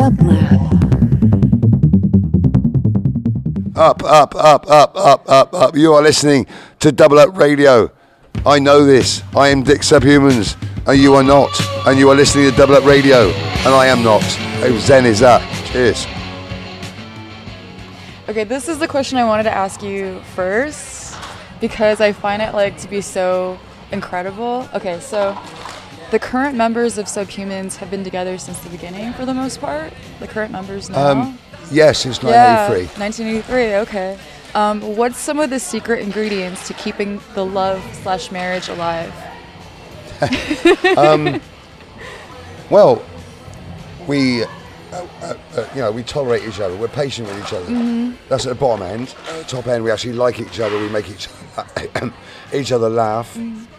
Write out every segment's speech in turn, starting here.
Dublab. Up. You are listening to Double Up Radio. I know this. I am Dick Subhumans, and you are not. And you are listening to Double Up Radio, and I am not. How zen is that? Cheers. Okay, this is the question I wanted to ask you first, because I find it to be so incredible. Okay, so the current members of Subhumans have been together since the beginning for the most part. The current members now. Yes, since 1983. Yeah, 1983. Okay. What's some of the secret ingredients to keeping the love/marriage alive? Well, we tolerate each other. We're patient with each other. Mm-hmm. That's at the bottom end. At the top end, we actually like each other. We make each other laugh.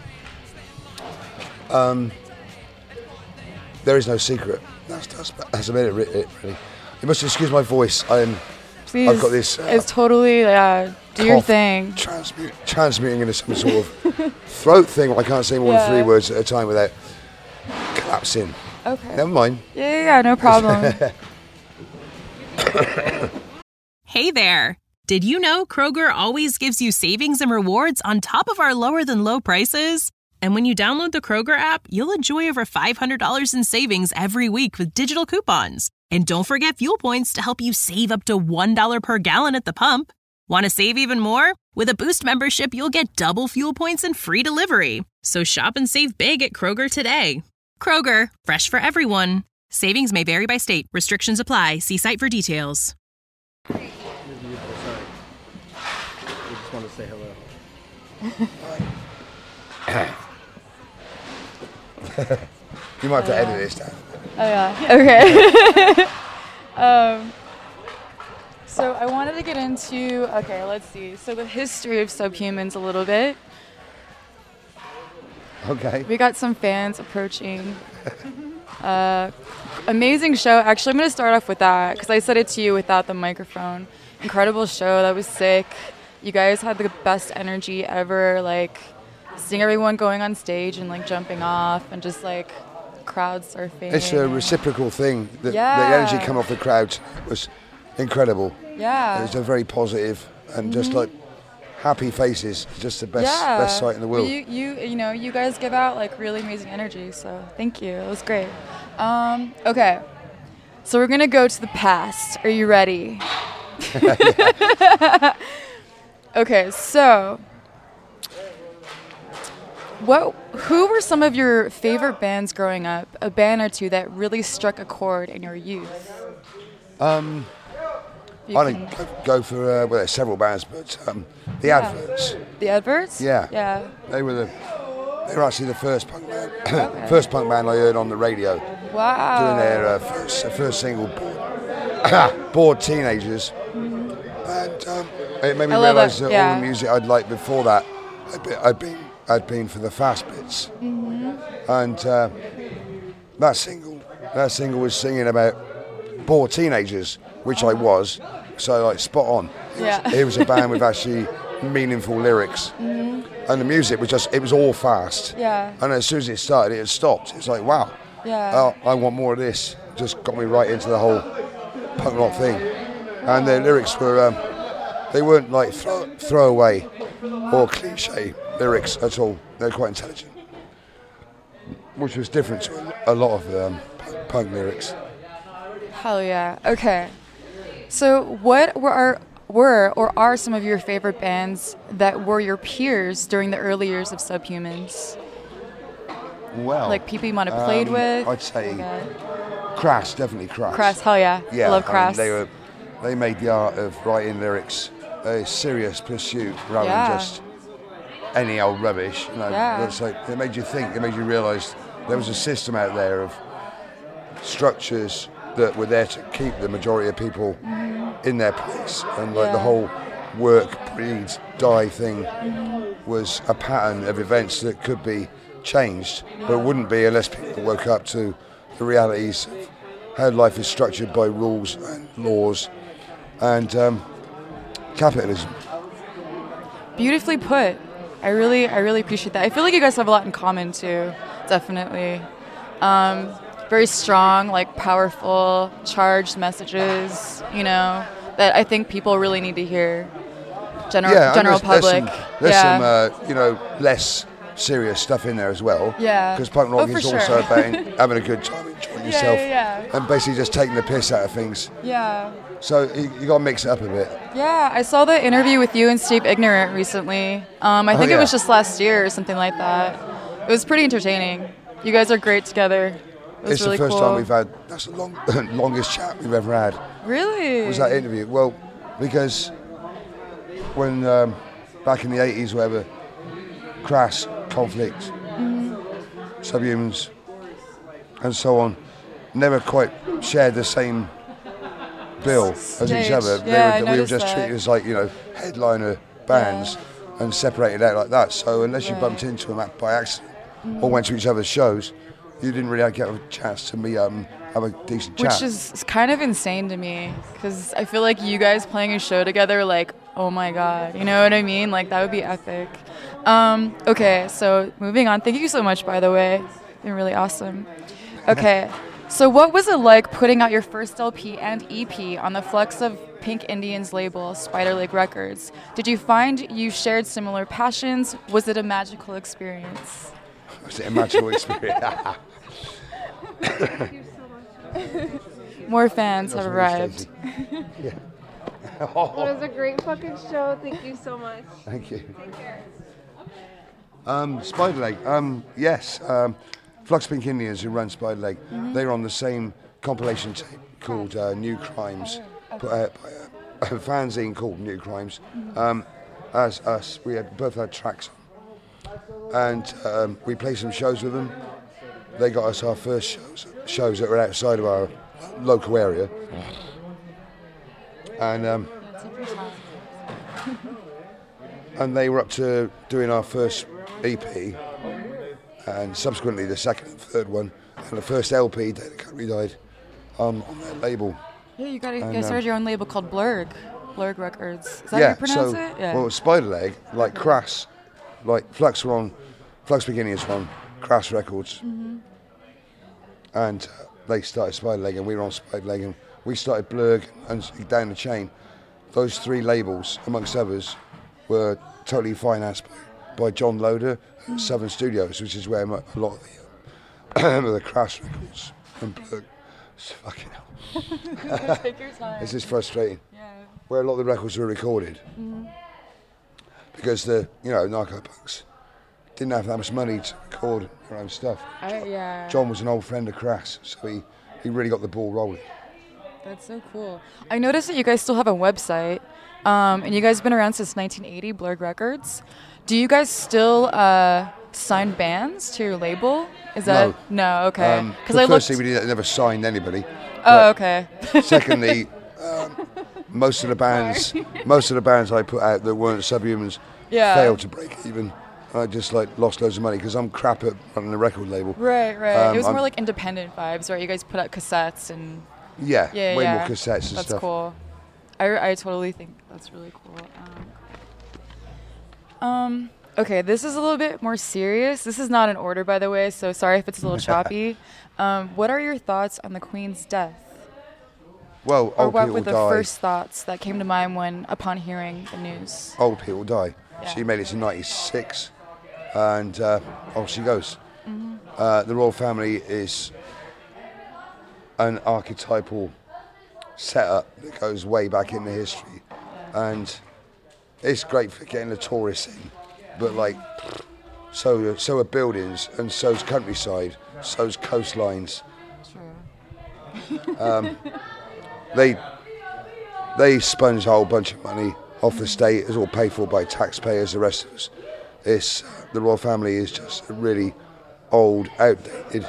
Mm-hmm. There is no secret. That's about it, really. You must excuse my voice. Please, I've got this. It's totally do your thing. Transmuting into some sort of throat thing. I can't say more than 3 words at a time without collapsing. Okay. Never mind. Yeah, no problem. Hey there. Did you know Kroger always gives you savings and rewards on top of our lower than low prices? And when you download the Kroger app, you'll enjoy over $500 in savings every week with digital coupons. And don't forget fuel points to help you save up to $1 per gallon at the pump. Want to save even more? With a Boost membership, you'll get double fuel points and free delivery. So shop and save big at Kroger today. Kroger, fresh for everyone. Savings may vary by state. Restrictions apply. See site for details. We just want to say hello. You might have to edit this down. Oh yeah. Okay. So I wanted to get into let's see. So the history of Subhumans a little bit. Okay. We got some fans approaching. Amazing show. Actually, I'm going to start off with that because I said it to you without the microphone. Incredible show. That was sick. You guys had the best energy ever. Seeing everyone going on stage and jumping off and just crowd surfing. It's a reciprocal thing. The energy coming off the crowd was incredible. Yeah. It was a very positive and just happy faces. Just the best sight in the world. You guys give out really amazing energy. So thank you. It was great. Okay. So we're gonna go to the past. Are you ready? Okay. So. Who were some of your favorite bands growing up? A band or two that really struck a chord in your youth? I didn't go for there's several bands, but the Adverts. The Adverts? Yeah. Yeah. They were actually the first punk band. First punk band I heard on the radio. Wow. Doing their first single, Bored Teenagers, and it made me realise that all the music I'd liked before that, I'd been for the fast bits, and that single was singing about bored teenagers, which I was, so spot on. It was a band with actually meaningful lyrics, and the music was all fast. Yeah. And as soon as it started, it had stopped. It's wow. Yeah. I want more of this. Just got me right into the whole punk rock thing, and their lyrics were they weren't throwaway or cliche lyrics at all. They're quite intelligent, which was different to a lot of punk lyrics. Hell yeah. Okay. So what were or are some of your favorite bands that were your peers during the early years of Subhumans? Well, people you might have played with? I'd say Crass, definitely Crass. Crass, hell yeah. I love Crass. They made the art of writing lyrics a serious pursuit rather than just any old rubbish. It's it made you think. It made you realise there was a system out there of structures that were there to keep the majority of people in their place, and the whole work, breed, die thing was a pattern of events that could be changed, but wouldn't be unless people woke up to the realities of how life is structured by rules and laws and capitalism. Beautifully put. I really appreciate that. I feel like you guys have a lot in common too, definitely. very strong, like powerful, charged messages, you know, that I think people really need to hear. General public. There's some, you know, less serious stuff in there as well. Yeah. Because punk rock is also about having a good time, enjoying yourself, and basically just taking the piss out of things. Yeah. So you got to mix it up a bit. Yeah, I saw the interview with you and Steve Ignorant recently. I think it was just last year or something like that. It was pretty entertaining. You guys are great together. It's really the first cool. time we've had, that's the longest chat we've ever had. Really? Was that interview? Well, because when back in the 80s, whatever, Crass, Conflict, Subhumans, and so on, never quite shared the same bill as each other. We were just treated as, like, you know, headliner bands and separated out like that. So unless you bumped into them by accident or went to each other's shows, you didn't really get a chance to meet up and have a decent chat. Which is kind of insane to me, because I feel like you guys playing a show together, like, oh my God, you know what I mean? Like, that would be epic. Okay, so moving on. Thank you so much, by the way. You've been really awesome. Okay, so what was it like putting out your first LP and EP on the Flux of Pink Indians label, Spider Lake Records? Did you find you shared similar passions? Was it a magical experience? Was it a magical experience? Thank you so much. More fans have arrived. Yeah. It was a great fucking show. Thank you so much. Thank you. Take care. Spider Lake, yes. Flux Pink Indians, who run Spider Lake, they were on the same compilation tape called New Crimes, put out by a fanzine called New Crimes. As us, we both had tracks on. And we played some shows with them. They got us our first shows that were outside of our local area. And and they were up to doing our first EP, and subsequently the second and third one, and the first LP, Data Country died on their label. Yeah, you guys started your own label called Blurg Records. Is that how you pronounce it? Yeah. Well, Spider Leg, like Crass, like Flux Pink Indians were on Crass Records, and they started Spider Leg, and we were on Spider Leg, and we started Blurg, and down the chain. Those three labels, amongst others, were totally financed by John Loder at Southern Studios, which is where a lot of the Crass Records and Blurg. Fucking hell. Take your time. This is frustrating. Yeah. Where a lot of the records were recorded. Because the, narco-punks didn't have that much money to record their own stuff. John was an old friend of Crass, so he really got the ball rolling. That's so cool. I noticed that you guys still have a website, and you guys have been around since 1980, Blurg Records. Do you guys still sign bands to your label? Is that no? Okay. Because firstly, we never signed anybody. Oh, okay. Secondly, most of the bands I put out that weren't Subhumans failed to break even. I just lost loads of money because I'm crap at running a record label. Right. It was more like independent vibes, right? You guys put out cassettes and way more cassettes and stuff. That's cool. I totally think that's really cool. Okay, this is a little bit more serious. This is not in order, by the way, so sorry if it's a little choppy. What are your thoughts on the Queen's death? Well, or what were the first thoughts that came to mind upon hearing the news? Old people die. Yeah. She made it to 96, and off she goes. The royal family is an archetypal setup that goes way back in the history, and it's great for getting the tourists in. But so are buildings, and so's countryside, so's coastlines. True. They sponge a whole bunch of money off the state. It's all paid for by taxpayers. The rest of us, the royal family is just a really old, outdated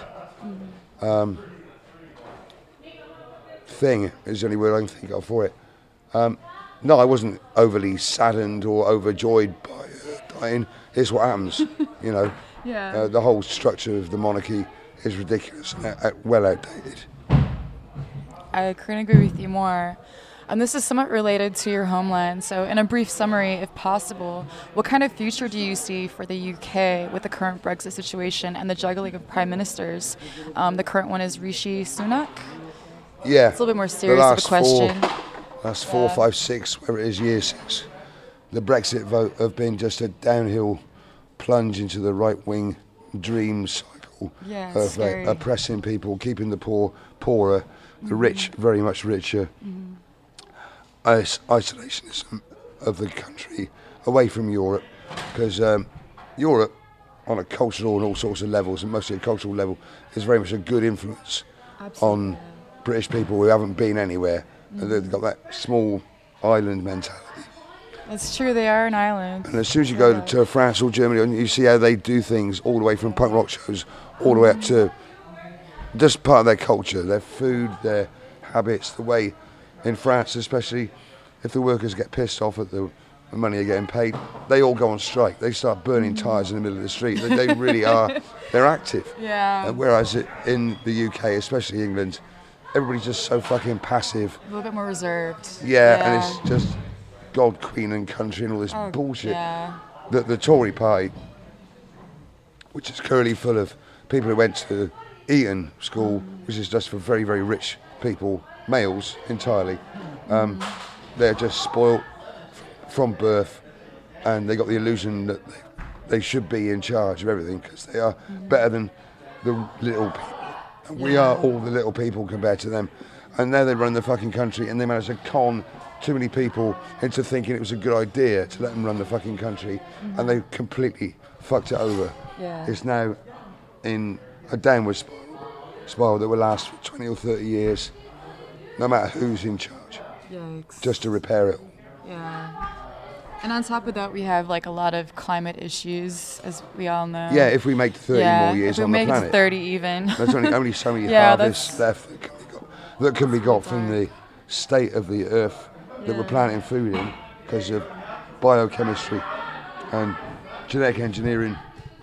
thing. Is the only word I can think of for it. No, I wasn't overly saddened or overjoyed by dying. It's what happens, Yeah. The whole structure of the monarchy is ridiculous and well outdated. I couldn't agree with you more. And this is somewhat related to your homeland. So in a brief summary, if possible, what kind of future do you see for the UK with the current Brexit situation and the juggling of prime ministers? The current one is Rishi Sunak. Yeah. It's a little bit more serious of a question. Last 4, 5, 6, whatever it is, year 6. The Brexit vote have been just a downhill plunge into the right-wing dream cycle of like, oppressing people, keeping the poor poorer, the rich very much richer. Isolationism of the country away from Europe, because Europe, on a cultural and all sorts of levels, and mostly a cultural level, is very much a good influence on British people who haven't been anywhere. And they've got that small island mentality. It's true, they are an island. And as soon as you go to France or Germany, and you see how they do things all the way from punk rock shows all the way up to just part of their culture, their food, their habits, the way in France, especially if the workers get pissed off at the money they're getting paid, they all go on strike. They start burning tyres in the middle of the street. They really are, they're active. Yeah. Whereas in the UK, especially England, everybody's just so fucking passive. A little bit more reserved. Yeah, and it's just God, Queen and country and all this bullshit. Yeah. The Tory party, which is currently full of people who went to Eton School, which is just for very, very rich people, males entirely. They're just spoilt from birth, and they got the illusion that they should be in charge of everything because they are better than the little people. And we are all the little people compared to them. And now they run the fucking country, and they manage to con too many people into thinking it was a good idea to let them run the fucking country, and they completely fucked it over. Yeah. It's now in a downward spiral that will last for 20 or 30 years, no matter who's in charge. Yikes. Just to repair it all. Yeah. And on top of that, we have like a lot of climate issues, as we all know. Yeah, if we make 30 more years on the planet. If we make it to 30 even. There's only so many harvests left that can be got from the state of the earth that we're planting food in because of biochemistry and genetic engineering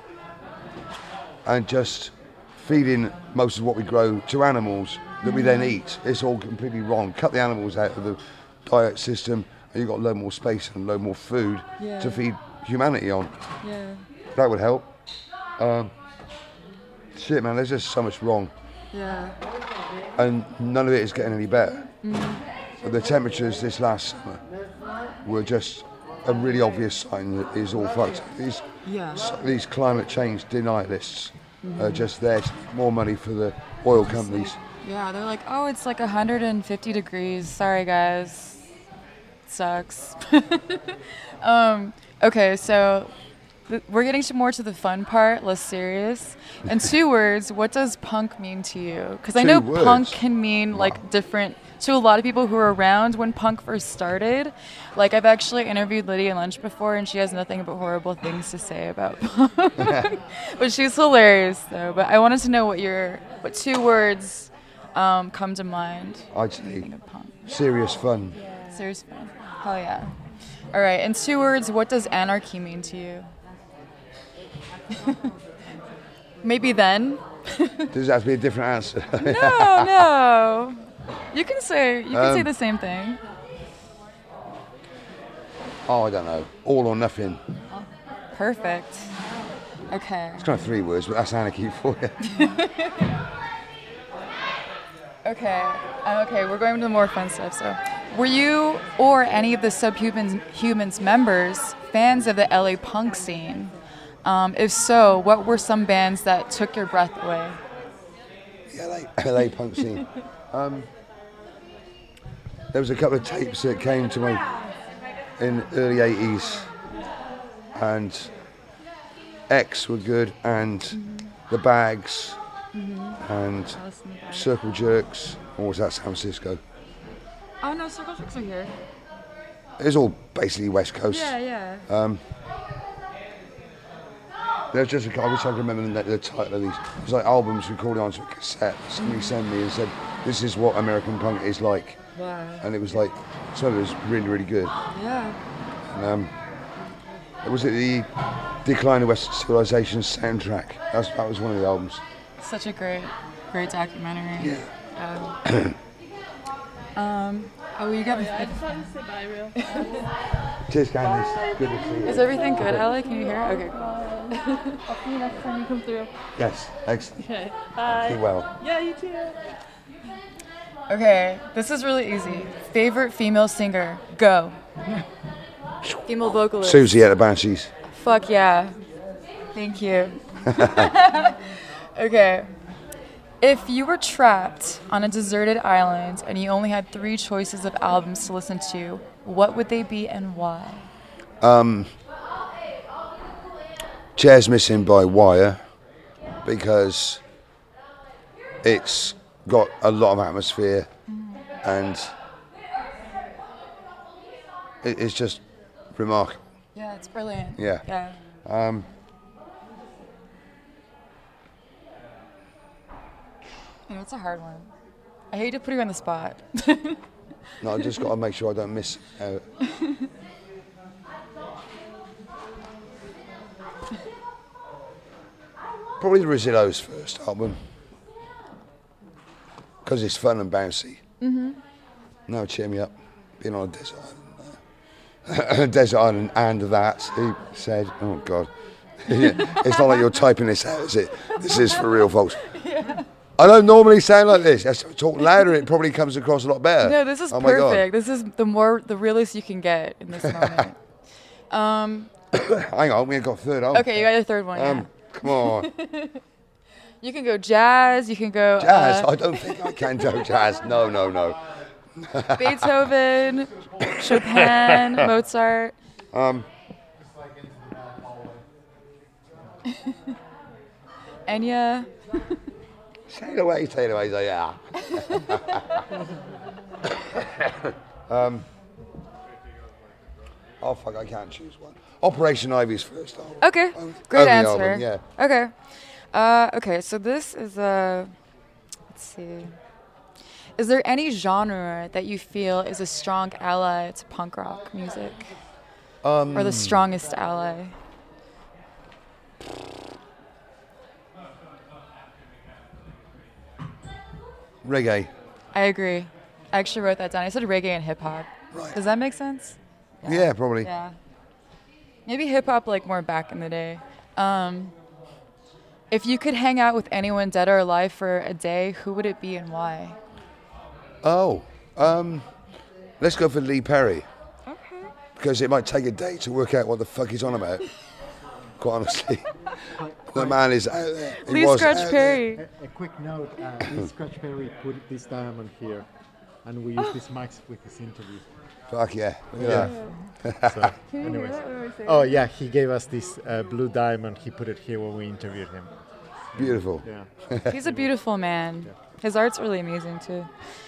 and just feeding most of what we grow to animals that we then eat. It's all completely wrong. Cut the animals out of the diet system and you've got a load more space and a load more food to feed humanity on. Yeah. That would help. Shit, man, there's just so much wrong. Yeah. And none of it is getting any better. The temperatures this last summer were just a really obvious sign that it's all fucked. These climate change denialists are just there to make more money for the oil companies. Yeah, they're like, oh, it's like 150 degrees. Sorry, guys. Sucks. Okay, so we're getting more to the fun part, less serious. In 2 words, what does punk mean to you? Because I know punk can mean like different to a lot of people who were around when punk first started. Like I've actually interviewed Lydia Lunch before, and she has nothing but horrible things to say about punk. But she's hilarious though. But I wanted to know what 2 words come to mind. I'd say serious fun. Serious fun. Hell yeah. All right, in 2 words, what does anarchy mean to you? Maybe then. Does that have to be a different answer? No. You can say the same thing. Oh, I don't know. All or nothing. Perfect. Okay. It's kind of 3 words, but that's anarchy for you. Okay, we're going to the more fun stuff. So, were you or any of the Subhumans members fans of the LA punk scene? If so, what were some bands that took your breath away? The LA punk scene. There was a couple of tapes that came to me in early 80s, and X were good, and The Bags, and Circle Jerks, or was that San Francisco? Oh no, Circle Jerks are here. It was all basically West Coast. Yeah. There's just I wish I could remember the title of these. It was like albums recorded onto a cassette. Somebody sent me and said, "This is what American punk is like." Wow. And it was like, some of it was really, really good. Yeah. And, was it the Decline of Western Civilization soundtrack? That was one of the albums. Such a great documentary. Yeah. You got me. I just wanted to say bye real Cheers, Candice. Good to see you. Is everything good, Alec? Can you hear? Okay. I'll see you next time you come through. Yes, excellent. Okay. Bye. Be well. Yeah, you too. Okay, this is really easy. Favorite female singer? Go. Female vocalist. Susie at the Banshees. Fuck yeah. Thank you. Okay. If you were trapped on a deserted island and you only had 3 choices of albums to listen to, what would they be and why? Chairs Missing by Wire, because it's got a lot of atmosphere and it's just remarkable. Yeah, it's brilliant. Yeah. Yeah. You know, it's a hard one. I hate to put you on the spot. No, I just got to make sure I don't miss out. Probably the Rosillo's first album, because it's fun and bouncy. Now cheer me up, being on a desert island. Desert island and that, he said. Oh God. It's not like you're typing this out, is it? This is for real, folks. Yeah. I don't normally sound like this. I talk louder, it probably comes across a lot better. No, this is perfect. This is the realest you can get in this moment. Hang on, we ain't got a third album. Okay, you got your third one. Yeah. Come on. You can go jazz. You can go Jazz? I don't think I can do jazz. No. Beethoven, Chopin, Mozart. Enya. Say it away, so yeah. Oh fuck, I can't choose one. Operation Ivy's first album. Okay, great Only answer. album, yeah. Okay. Okay, so this is let's see. Is there any genre that you feel is a strong ally to punk rock music? Or the strongest ally? Reggae. I agree. I actually wrote that down. I said reggae and hip hop. Right. Does that make sense? Yeah, probably. Yeah. Maybe hip hop like more back in the day. If you could hang out with anyone dead or alive for a day, who would it be and why? Let's go for Lee Perry. Okay. Because it might take a day to work out what the fuck he's on about. Quite honestly. The man is out there. Lee Scratch Perry. A quick note, Lee Scratch Perry put this diamond here, and we use this mic with this interview. Fuck yeah. Look at that. So, anyways. Oh yeah, he gave us this blue diamond. He put it here when we interviewed him. Beautiful. Yeah. He's a beautiful man. His art's really amazing too.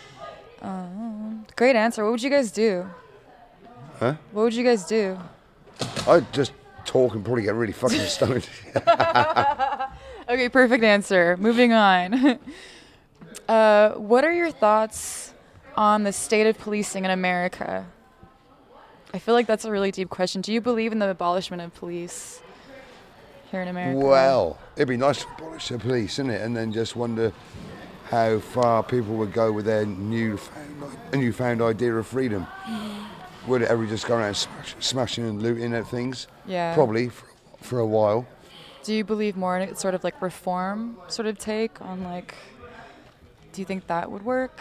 Great answer. What would you guys do? Huh? What would you guys do? I'd just talk and probably get really fucking stoned. Okay, perfect answer. Moving on. What are your thoughts on the state of policing in America? I feel like that's a really deep question. Do you believe in the abolishment of police here in America? Well, it'd be nice to abolish the police, isn't it? And then just wonder how far people would go with their newfound idea of freedom. Would it ever just go around smashing and looting at things? Yeah. Probably for a while. Do you believe more in a sort of like reform sort of take on like, do you think that would work?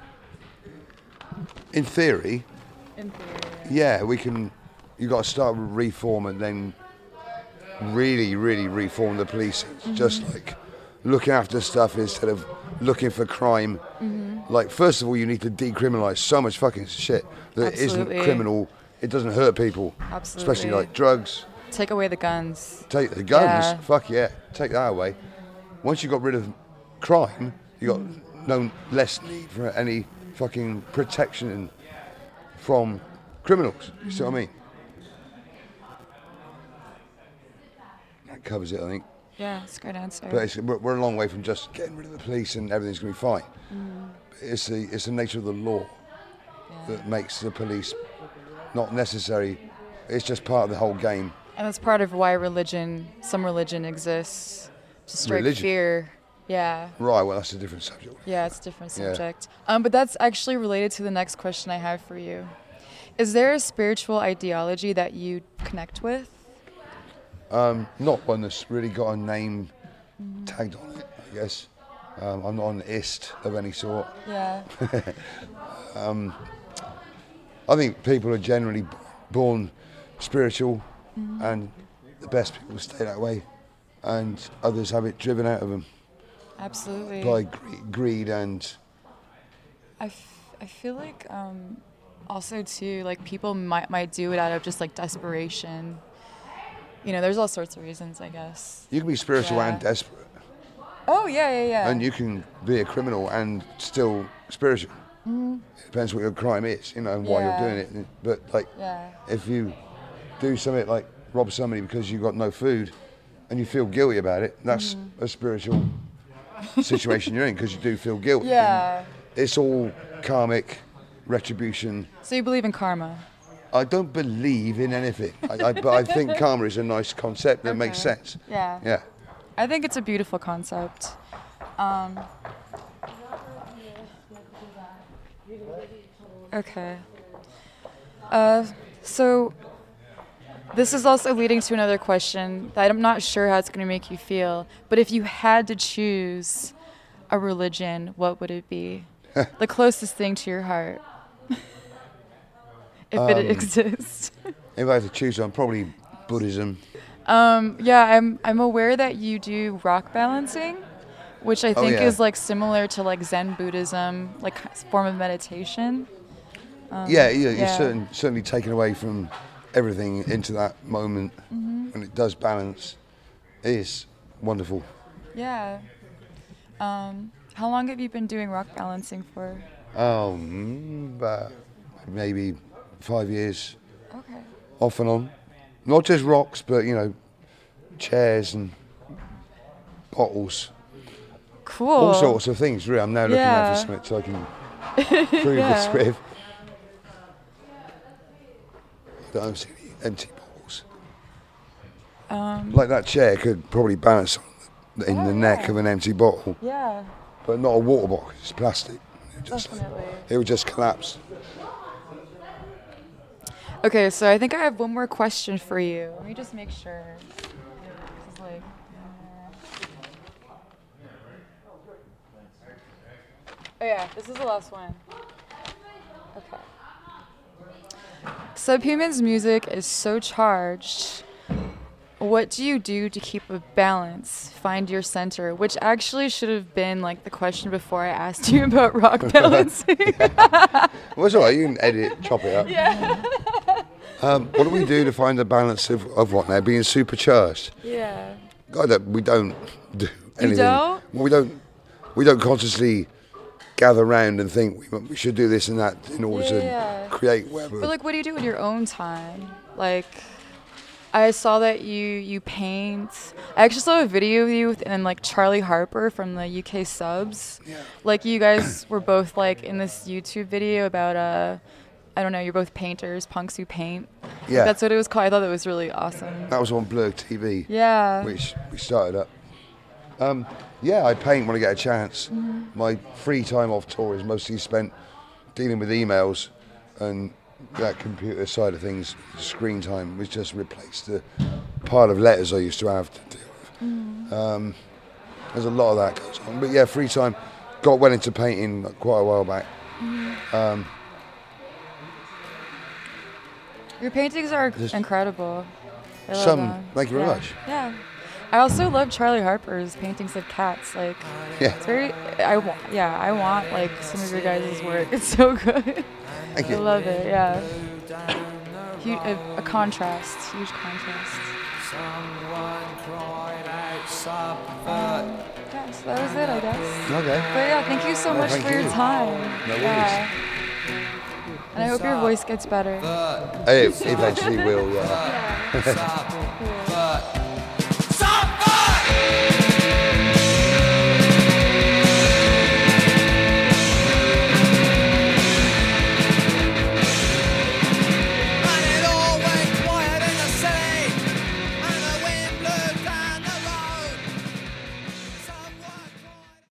In theory. In theory. Yeah, we can. You got to start with reform and then really reform the police. Just like looking after stuff instead of looking for crime. Like, first of all, you need to decriminalise so much fucking shit that Absolutely. isn't criminal. It doesn't hurt people. Absolutely. Especially like drugs. Take away the guns. Take the guns. Yeah. Fuck yeah. Take that away. Once you got rid of crime, you got no less need for any fucking protection from criminals. You see what I mean? That covers it, I think. Yeah, it's a great answer. But we're a long way from just getting rid of the police and everything's going to be fine. It's the nature of the law that makes the police not necessary. It's just part of the whole game. And that's part of why some religion exists. To strike fear Yeah. Right, well, that's a different subject. Yeah, it's a different Yeah. subject. But that's actually related to the next question I have for you. Is there a spiritual ideology that you connect with? Not one that's really got a name tagged on it, I guess. I'm not an ist of any sort. Yeah. I think people are generally born spiritual, and the best people stay that way, and others have it driven out of them Absolutely. by greed and... I feel like also too, like people might do it out of just like desperation. You know, there's all sorts of reasons, I guess. You can be spiritual Yeah. and desperate, Oh, yeah. and you can be a criminal and still spiritual. It depends what your crime is, you know, and why Yeah. you're doing it. But like, Yeah. if you do something like rob somebody because you've got no food and you feel guilty about it, that's a spiritual situation you're in, because you do feel guilty. Yeah. It's all karmic retribution. So you believe in karma? I don't believe in anything, but I think karma is a nice concept that makes Okay. sense. Yeah. Yeah. I think it's a beautiful concept. Okay. So this is also leading to another question that I'm not sure how it's going to make you feel, but if you had to choose a religion, what would it be? The closest thing to your heart. If it exists. If I had to choose one, probably Buddhism. Yeah, I'm aware that you do rock balancing, which I think yeah. is like similar to like Zen Buddhism, like form of meditation. You're yeah. certainly taken away from everything into that moment when it does balance. It is wonderful. Yeah. How long have you been doing rock balancing for? About maybe 5 years, Okay. off and on. Not just rocks, but chairs and bottles, Cool. all sorts of things. Really, I'm now looking out for Yeah. something so I can prove this with. I don't see any empty bottles. Like that chair could probably balance in the neck of an empty bottle, Yeah, but not a water bottle. It's plastic. definitely. It would just collapse. Okay, so I think I have one more question for you. Let me just make sure. This is like. Oh yeah, this is the last one. Okay. Subhuman's music is so charged. What do you do to keep a balance, find your center? Which actually should have been like the question before I asked you about rock balancing. Well, it's all right. You can edit it, chop it up. Yeah. What do we do to find the balance of what now? Being supercharged? Yeah. God, we don't do anything. don't? Well, we don't consciously gather around and think we should do this and that in order Yeah. to create whatever. But like, what do you do with your own time? Like, I saw that you paint. I actually saw a video of you and like Charlie Harper from the UK Subs. Yeah. Like, you guys were both like in this YouTube video about I don't know, you're both painters, punks who paint. Yeah. That's what it was called. I thought that was really awesome. That was on Blur TV, Yeah. which we started up. I paint when I get a chance. My free time off tour is mostly spent dealing with emails, and that computer side of things, screen time, was just replaced the pile of letters I used to have to deal with. There's a lot of that goes on. But yeah, free time. Got well into painting quite a while back. Your paintings are incredible. I love Some, them. thank you very much. Yeah. I also love Charlie Harper's paintings of cats. Like, Yeah. it's very. I want like some of your guys' work. It's so good. Thank I you. love it. Yeah. A contrast. Huge contrast. Yeah, so that was it, I guess. Okay. But yeah, thank you so much thank for your you. time. No worries. Yeah. And I hope your voice gets better. It eventually will, yeah. Cool.